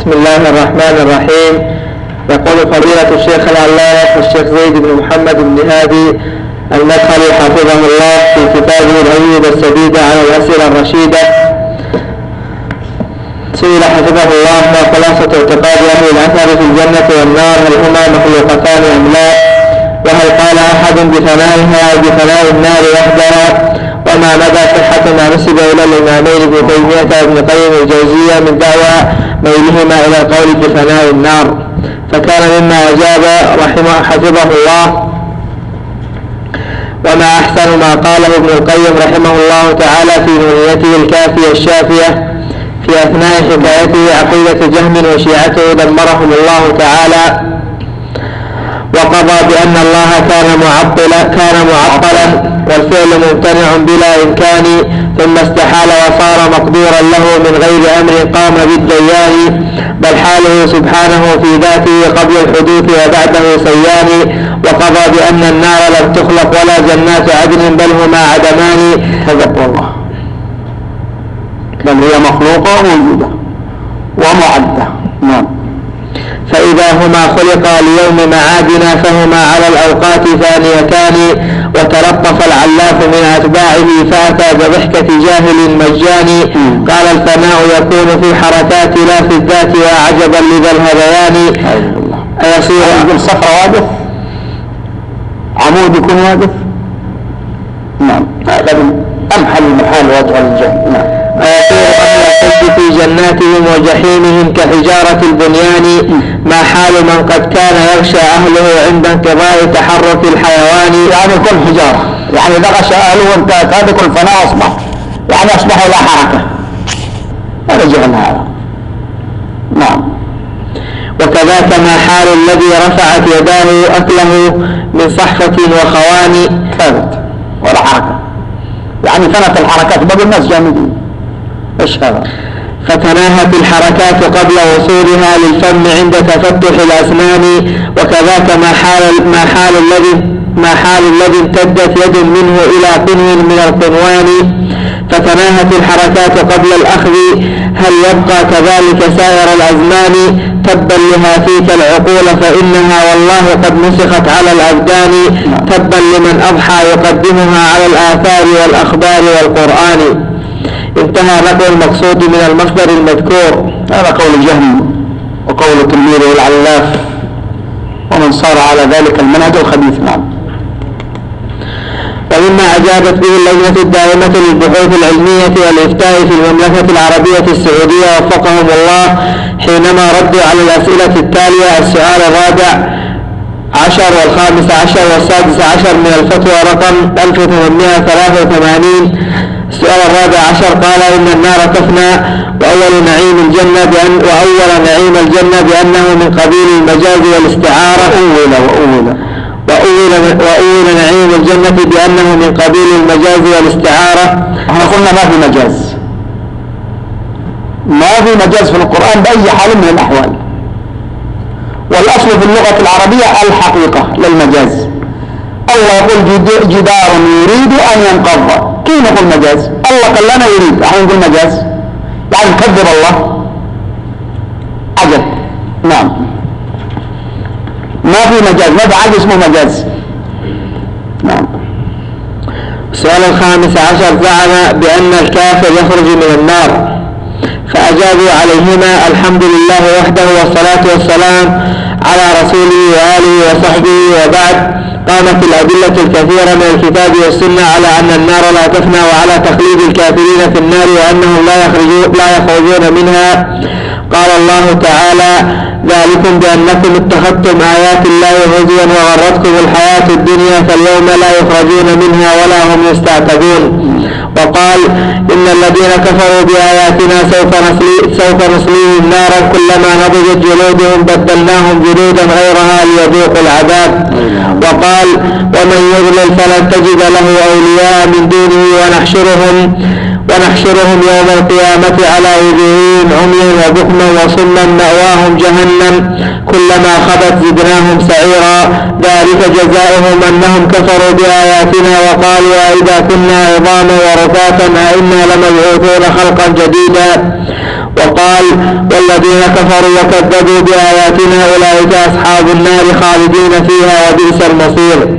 بسم الله الرحمن الرحيم. يقول فضيلة الشيخ العلامة الشيخ زيد بن محمد بن هادي المدخلي حفظه الله في كتابه الأجوبة السديدة على الأسئلة الرشيدة، سئل حفظه الله ما خلاصة اعتقاد أهل الأثر في الجنة والنار، هل هما مخلوقتان أم لا؟ وهل قال أحد بفنائها أو بفناء النار وحدها؟ وما مدى صحة ما نسب إلى الإمامين ابن تيمية وابن قيم الجوزية من دعوى ميلهما إلى القول بفناء النار؟ فكان مما أجاب رحمه حفظه الله: وما أحسن ما قاله ابن القيم رحمه الله تعالى في نونيته الكافية الشافية في أثناء حكايته عقيدة جهم وشيعته دمرهم الله تعالى، وقضى بأن الله كان معطلا والفعل ممتنع بلا إمكان، ثم استحال وصار مقدورا له من غير أمر قام بالديان، بل حاله سبحانه في ذاته قبل الحدوث وبعده سيان، وقضى بأن النار لم تخلق ولا جنات عدن بل هما عدمان. هذا الله، بل هي مخلوقة موجودة ومعدة. نعم. فإذا هما خلقا ليوم معادنا فهما على الأوقات ثانيتان، وتلطف العلاف من أتباعه فأتى بضحكة جاهل مجاني، قال الفناء يكون في حركات لا في الذات وعجبا لذا الهذيان. أيصير يقول صفر واقف، عمود يكون واقف؟ نعم، هذا أمحل المحال وضع الجهل. نعم. أيصير في جناتهم وجحيمهم كحجارة البنيان، ما حال من قد كان يغشى أهله عند انقضاء تحرك الحيوان؟ يعني كل حجارة، يعني إذا غشى أهله وانتهت هذا كل فناء أصبح، يعني أصبح لا حركة. هذا جهل هذا. نعم. وكذاك ما حال الذي رفعت يداه أكله من صحفة وخوان، ثابت ولا حركة، يعني فنت الحركات بقى الناس جامدين. ايش هذا؟ فتناهت الحركات قبل وصولها للفم عند تفتح الأسنان، وكذاك ما حال الذي امتدت يد منه إلى قنو من القنوان، فتناهت الحركات قبل الأخذ، هل يبقى كذلك سائر الأزمان؟ تبا لها فيك العقول فإنها والله قد نسخت على الأبدان، تبا لمن أضحى يقدمها على الآثار والأخبار والقرآن. انتهى نقل المقصود من المصدر المذكور. هذا قول جهم وقول تلميذه العلاف ومن صار على ذلك المنهج الخبيث. نعم. ومما أجابت به اللجنة الدائمة للبحوث العلمية والإفتاء في المملكة العربية السعودية وفقهم الله حينما ردوا على الأسئلة التالية: السؤال الرابع عشر والخامس عشر والسادس عشر من الفتوى رقم 1883. السؤال الرابع عشر قال: إن النار تفنى، وأول نعيم الجنة بأنه من قبيل المجاز والاستعارة، وأول نعيم الجنة بأنه من قبيل المجاز والاستعارة. احنا قلنا ما في مجاز، ما في مجاز في القرآن بأي حال من الأحوال، والأصل في اللغة العربية الحقيقة للمجاز. الله يقول جدار يريد أن ينقض، كيف نقول مجاز؟ الله قال لنا يريد، احنا نقول مجاز، يعني نكذب الله. عجب. نعم. ما في مجاز، ما في حاجة اسمه مجاز. نعم. السؤال الخامس عشر زعم بأن الكافر يخرج من النار، فأجابوا عليهما: الحمد لله وحده والصلاة والسلام على رسوله وآله وصحبه، وبعد. قامت الأدلة الكثيرة من الكتاب والسنة على أن النار لا تفنى وعلى تخليد الكافرين في النار وأنهم لا يخرجون منها. قال الله تعالى: ذلكم بأنكم اتخذتم آيات الله هزوا وغرتكم الحياة الدنيا فاليوم لا يخرجون منها ولا هم يستعتبون. وقال: إن الذين كفروا بآياتنا سوف نصليهم نارا كلما نضجت جلودهم بدلناهم جلودا غيرها ليذوقوا العذاب. وقال: ومن يضلل فلن تجد له أولياء من دونه ونحشرهم يوم القيامة على وجوههم عميا وبكما وصما مأواهم جهنم كلما خبت زدناهم سعيرا، ذلك جزاؤهم أنهم كفروا بآياتنا وقالوا أئذا كنا عظاما ورفاتا أئنا لمبعوثون خلقا جديدا. وقال والذين كفروا وكذبوا بآياتنا أولئك أصحاب النار خالدين فيها وبئس المصير.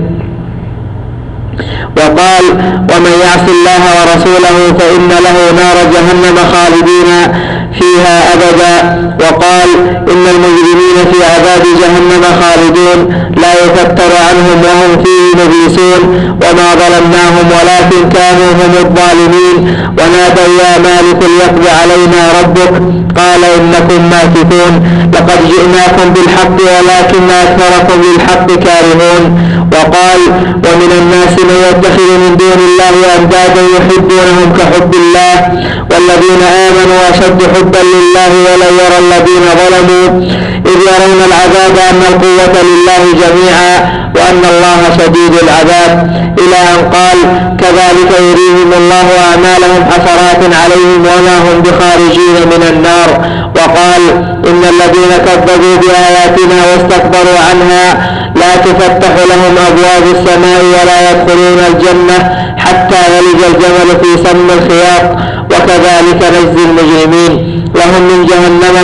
وقال ومن يعص الله ورسوله فإن له نار جهنم خالدين فيها أبدا. وقال إن المجرمين في عذاب جهنم خالدون لا يفتر عنهم وهم فيه مبلسون. وما ظلمناهم ولكن كانوا هم الظالمين. ونادوا يا مالك ليقض علينا ربك قال إنكم ماكثون. لقد جئناكم بالحق ولكن أكثركم للحق كارهون. وقال ومن الناس من يتخذ من دون الله أندادا يحبونهم كحب الله والذين آمنوا أشد حبا لله ولو يرى الذين ظلموا إذ يرون العذاب أن القوة لله جميعا وأن الله شديد العذاب إلى أن قال كذلك يريهم الله أعمالهم حسرات عليهم وما هم بخارجين من النار. وقال إن الذين كذبوا بآياتنا واستكبروا عنها لا تفتح لهم أبواب السماء ولا يدخلون الجنة حتى يلج الجمل في سم الخياط وكذلك نجزي المجرمين. لهم من جهنم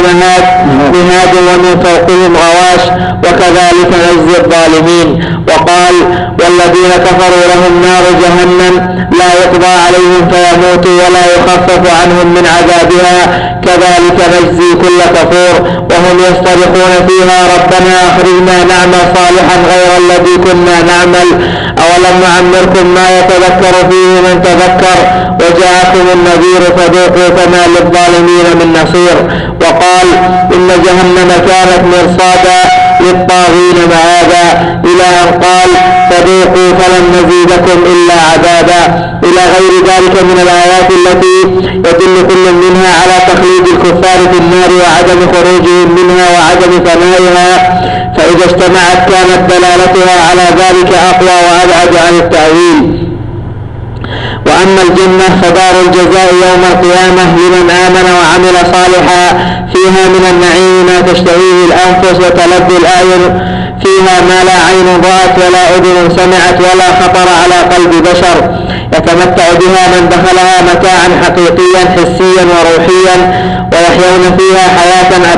مهاد ومن فوقهم غواش وكذلك نجزي الظالمين. وقال والذين كفروا لهم نار جهنم لا يقضى عليهم فيموتوا ولا يخفف عنهم من عذابها كذلك نجزي كل كفور. وهم يصطرخون فيها ربنا أخرجنا نعمل صالحا غير الذي كنا نعمل أولم نعمركم ما يتذكر فيه من تذكر وجاءكم النذير فذوقوا فما للظالمين من نصير. وقال إن جهنم كانت مرصادا للطاغين مآبا إلى أن قال فذوقوا فلن نزيدكم إلا عذابا إلى غير ذلك من الآيات التي يدل كل منها على تخليد الكفار في النار وعدم خروجهم منها وعدم فنائها. فإذا اجتمعت كانت دلالتها على ذلك أقوى وأبعد عن التأويل. وأما الجنة فدار الجزاء يوم القيامة لمن آمن وعمل صالحا فيها من النعيم ما تشتهيه الأنفس وتلذ الأعين فيها ما لا عين رأت ولا أذن سمعت ولا خطر على قلب بشر يتمتع بها من دخلها متاعا حقيقيا حسيا وروحيا ويحيون فيها حياة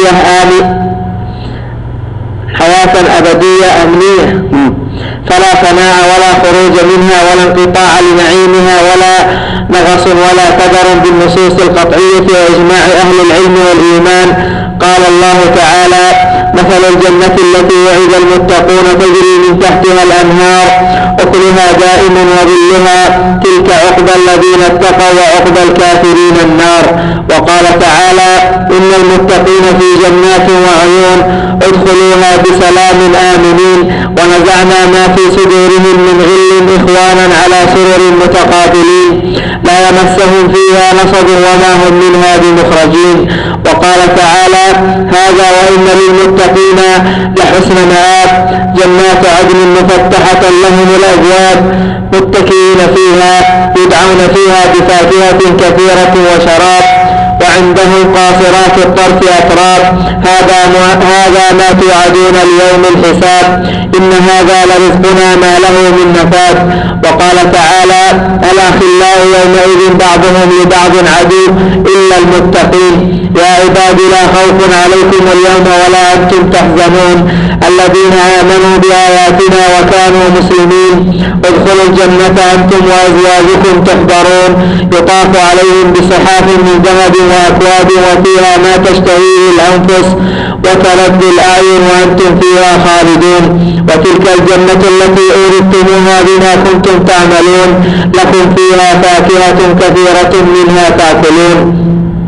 أبدية أمنية فلا فناء ولا خروج منها ولا انقطاع لنعيمها ولا نغص ولا قدر بالنصوص القطعية وإجماع أهل العلم والإيمان. قال الله تعالى مثل الجنة التي وعد المتقون تجري من تحتها الأنهار أكلها دائم وظلها تلك عقبى الذين اتقوا وعقبى الكافرين النار. وقال تعالى إن المتقين في جنات وعيون ادخلوها بسلام آمنين ونزعنا ما في صدورهم من غل إخوانا على سرر متقابلين لا يمسهم فيها نصب وما هم منها بمخرجين. وقال تعالى هذا وإن للمتقين لحسن مآب جنات عدن مفتحة لهم الأبواب متكئين فيها يدعون فيها بفاكهة كثيرة وشراب وعندهم قاصرات الطرف أتراب هذا ما توعدون ليوم الحساب إن هذا لرزقنا ما له من نفاد. وقال تعالى الأخلاء يومئذ بعضهم لبعض عدو إلا المتقين يا عباد لا خوف عليكم اليوم ولا أنتم تحزنون الذين آمنوا بآياتنا وكانوا مسلمين ادخلوا الجنة أنتم وأزواجكم تحبرون يطاف عليهم بصحاف من ذهب وأكواب وفيها ما تشتهيه الأنفس وتلذ الأعين وأنتم فيها خالدون وتلك الجنة التي أورثتموها بما كنتم تعملون لكم فيها فاكهة كثيرة منها تأكلون.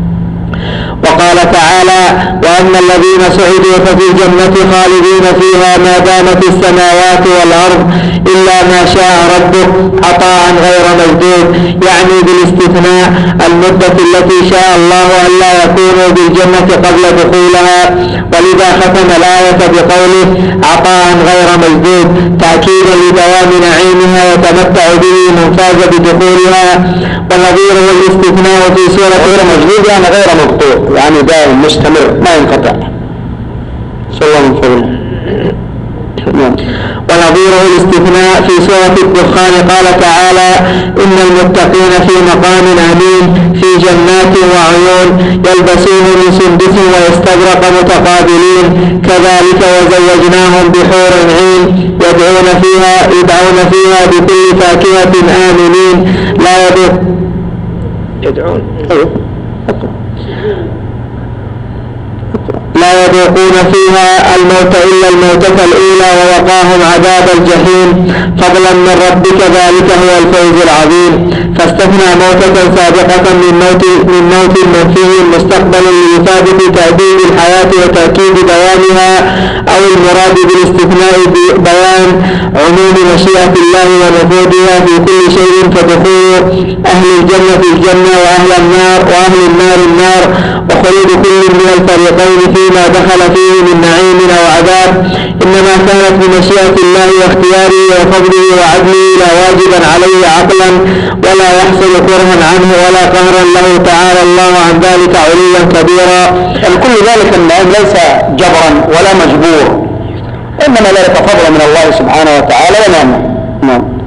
وقال تعالى وأما الذين سعدوا ففي الجنة خالدين فيها ما دامت السماوات والأرض إلا ما شاء ربك عطاء غير مجدود يعني بالاستثناء المدة التي شاء الله ألا يكونوا بالجنة قبل دخولها ولذا ختم الآية بقوله عطاء غير مجدود تأكيدا لدوام نعيمها يتمتع به من فاز بدخولها ونظيره الاستثناء في سورة غير مجدود يعني غير مقطوع يعني دائم مستمر ما ينقطع. صلى الله عليه وسلم. ونظيره الاستثناء في سورة الدخان قال تعالى إن المتقين في مقام أمين في جنات وعيون يلبسون من سندس واستبرق متقابلين كذلك وزوجناهم بحور عين يدعون فيها بكل فاكهة آمنين لا يذوقون فيها الموت إلا الموتة الأولى ووقاهم عذاب الجحيم فضلا من ربك ذلك هو الفوز العظيم. فاستثنى موتة سابقة من موت منفي مستقبل لإفادة تأديب الحياة وتأكيد دوامها أو المراد بالاستثناء بيان عموم مشيئة الله ونفوذها في كل شيء فدخول أهل الجنة في الجنة وأهل النار النار وخلود كل من الفريقين فيما دخل فيه من نعيم أو عذاب إنما كانت بمشيئة الله واختياره وفضله وعدله لا واجبا عليه عقلا ولا يحصل كرها عنه ولا قهرا له تعالى الله عن ذلك عليا كبيرا. كل ذلك النعيم ليس جبرا ولا مجبور إنما ذلك فضل من الله سبحانه وتعالى ونعمه.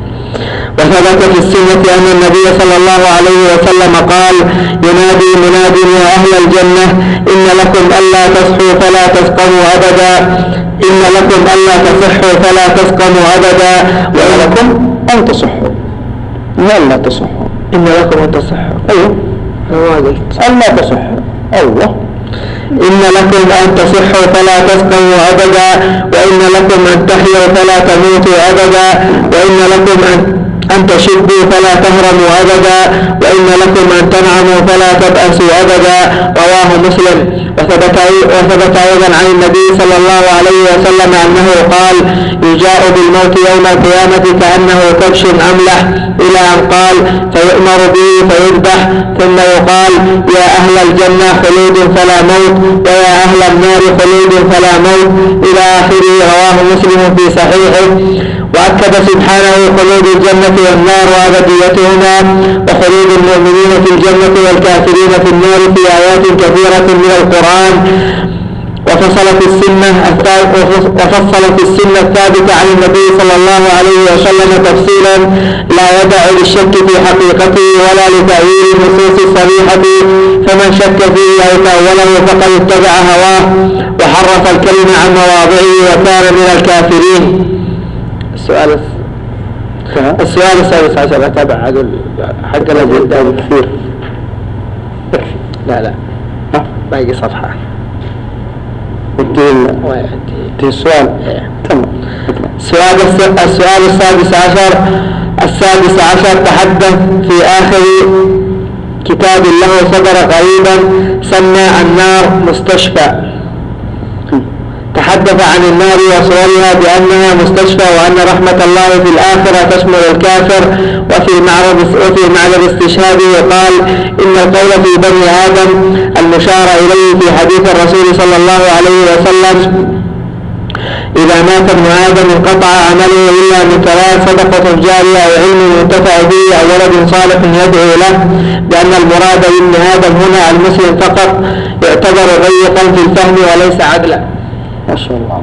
وثبت في السنة أن النبي صلى الله عليه وسلم قال ينادي مناد يا أهل الجنة إن لكم ألا تصحوا فلا تسقموا أبدا إن لكم ألا تصحوا فلا تسقموا أبدا وإن لكم أن تصحوا لا تصحوا إن لكم أن تصحوا أيوه ألا تصحوا أيوه إن لكم أن تصحوا فلا تسقموا أبدا وإن لكم أن تحيوا فلا تموتوا أبدا وإن لكم أن تشبوا فلا تهرموا أبدا وإن لكم أن تنعموا فلا تبأسوا أبدا رواه مسلم. وثبت أيضا عن النبي صلى الله عليه وسلم أنه قال يجاء بالموت يوم القيامة كأنه كبش أملح إلى أن قال فيؤمر به فيذبح ثم يقال يا أهل الجنة خلود فلا موت ويا أهل النار خلود فلا موت إلى آخره رواه مسلم في صحيحه. وأكد سبحانه خلود الجنة والنار وأبديتهما وخلود المؤمنين في الجنة والكافرين في النار في آيات كثيرة من القرآن. وفصل في السنة الثابتة عن النبي صلى الله عليه وسلم تفصيلا لا يدع للشك في حقيقته ولا لتأويل النصوص الصريحة فمن شك فيه أو تأوله فقد اتبع هواه وحرف الكلمة عن مواضعه وكان من الكافرين. السؤال السادس عشر أتابع حق الأجندة كثير لا باقي صفحة السؤال السؤال السادس عشر تحدث في آخر كتاب له صدر قريبا سمى النار مستشفى. تحدث عن النار وصورها بأنها مستشفى وأن رحمة الله في الآخرة تشمل الكافر. وفي معرض استشهاده قال إن القول في بني آدم المشار إليه في حديث الرسول صلى الله عليه وسلم إذا مات ابن آدم انقطع عمله إلا من ثلاث صدقة جارية أو علم ينتفع به أو ولد صالح يدعو له بأن المراد بابن آدم هنا المسلم فقط يعتبر ضيقا في الفهم وليس عدلا. ما شاء الله.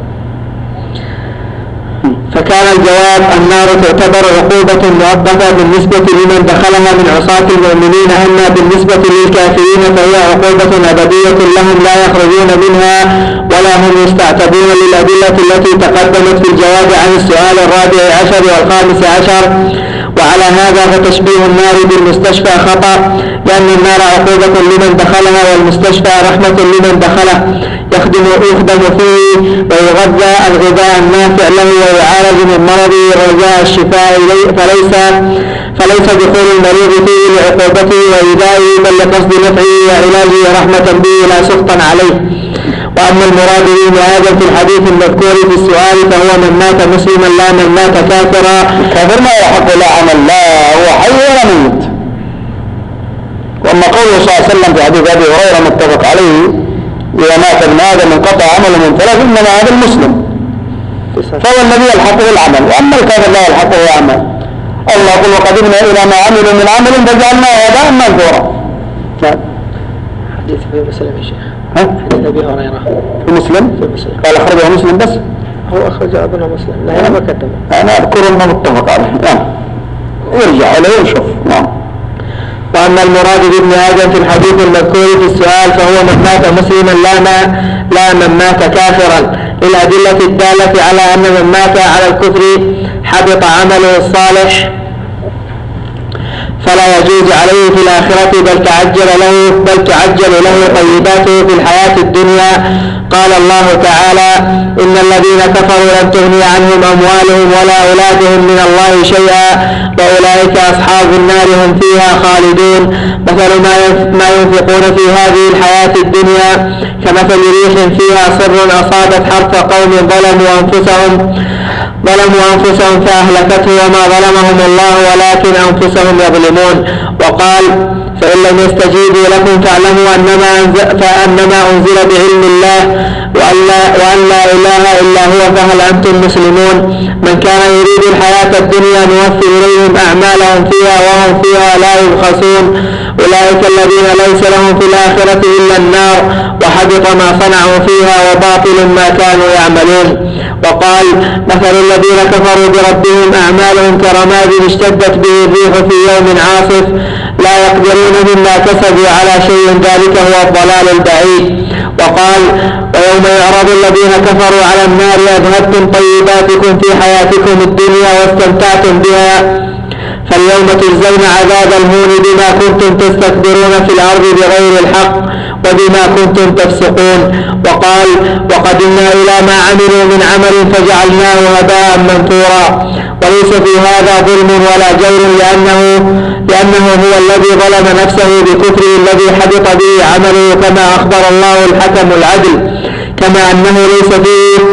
فكان الجواب النار تعتبر عقوبة مؤبدة بالنسبة لمن دخلها من عصاة المؤمنين أما بالنسبة للكافرين فهي عقوبة أبدية لهم لا يخرجون منها ولا هم يستعتبون للأدلة التي تقدمت في الجواب عن السؤال الرابع عشر والخامس عشر. وعلى هذا فتشبيه النار بالمستشفى خطأ لأن النار عقوبة لمن دخلها والمستشفى رحمة لمن دخله يخدم فيه ويغذى الغذاء النافع له ويعالج من مرضه رجاء الشفاء فليس دخول المريض فيه لعقوبته وإيذائه بل لقصد نفعه وعلاجه ورحمة به لا سخطا عليه. وأما المراد بابن آدم في الحديث المذكور في السؤال فهو من مات مسلما لا من مات كافرا. كافر ما يحق لا عمل لا هو حي ولا ميت. وأما قوله صلى الله عليه وسلم في حديث أبي هريرة متفق عليه إذا مات ابن آدم انقطع عمله من ثلاث إنما هذا المسلم فهو الذي يلحقه العمل وأما الكافر لا يلحقه عمل. الله يقول وقدمنا إلى ما عملوا من عمل فجعلناه هباء منثورا. حديث في مسلم يا شيخ. حديث أبي هريرة في مسلم قال أخرجه مسلم بس هو أخرج أظن مسلم، لا ما كتب. أنا أذكر أنه متفق عليه. نعم. يرجع عليه ويشوف. نعم. وأما المراد بابن آدم في الحديث المذكور في السؤال فهو من مات مسلما لا من مات كافرا، للأدلة الدالة على أن من مات على الكفر حبط عمله الصالح فلا يجوز عليه في الآخرة بل تعجل له طيباته في الحياة الدنيا. قال الله تعالى: إن الذين كفروا لن تغني عنهم أموالهم ولا أولادهم من الله شيئا وأولئك أصحاب النار هم فيها خالدون. مثل ما ينفقون في هذه الحياة الدنيا كمثل ريح فيها صر أصابت حرث قوم ظلموا أنفسهم فأهلكته وما ظلمهم الله ولكن أنفسهم يظلمون. وقال: فإن لم يستجيبوا لكم فاعلموا أنما أنزل بعلم الله وأن لا إله إلا هو فهل أنتم مسلمون. من كان يريد الحياة الدنيا نوفي إليهم أعمالهم فيها وهم فيها لا يبخسون. أولئك الذين ليس لهم في الآخرة إلا النار وحبط ما صنعوا فيها وباطل ما كانوا يعملون. وقال: مثل الذين كفروا بربهم أعمالهم كرماد اشتدت به الريح في يوم عاصف لا يقدرون مما كسبوا على شيء ذلك هو الضلال البعيد. وقال: ويوم يعرض الذين كفروا على النار أذهبتم طيباتكم في حياتكم الدنيا واستمتعتم بها فاليوم تجزون عذاب الهون بما كنتم تستكبرون في الأرض بغير الحق وبما كنتم تفسقون. وقال: وقدمنا إلى ما عملوا من عمل فجعلناه هباء منثورا. وليس في هذا ظلم ولا جور لأنه هو الذي ظلم نفسه بكفره الذي حبط به عمله كما أخبر الله الحكم العدل. كما أنه ليس فيه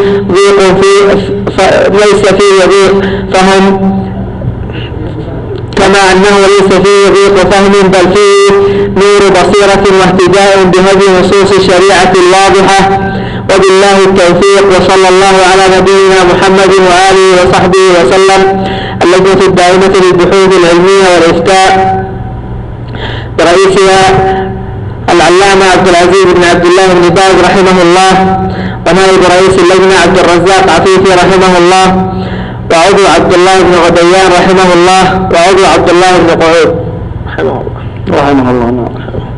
ضيق فهم بل فيه نور بصيرة واهتداء بهذه نصوص الشريعة الواضحة. وبالله التوفيق. وصلى الله على نبينا محمد وآله وصحبه وسلم. اللجنة الدائمة للبحوث العلمية والإفتاء برئيسها العلامة عبد العزيز بن عبد الله بن باز رحمه الله، ونائب رئيس اللجنة عبد الرزاق عفيفي رحمه الله، وعضو عبد الله بن غديان رحمه الله، وعضو عبد الله بن قعود رحمه الله.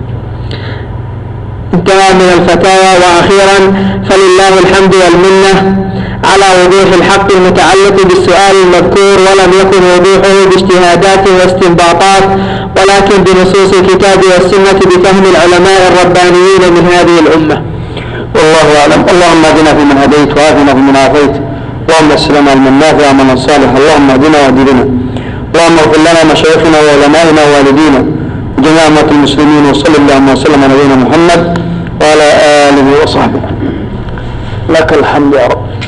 انتهى من الفتاوى. وأخيرا فلله الحمد والمنة على وضوح الحق المتعلق بالسؤال المذكور، ولم يكن وضوحه باجتهادات واستنباطات ولكن بنصوص الكتاب والسنة بفهم العلماء الربانيين من هذه الأمة. والله أعلم. اللهم اهدنا فيمن هديت وعافنا فيمن عافيت، اللهم اسلم علما نافعا وعملا صالحا، اللهم اهدنا واهد بنا، اللهم اغفر لنا مشايخنا وعلمائنا ووالدينا وجميع أمة المسلمين. وصلى الله وسلم على نبينا محمد وعلى آله وصحبه. لك الحمد يا رب.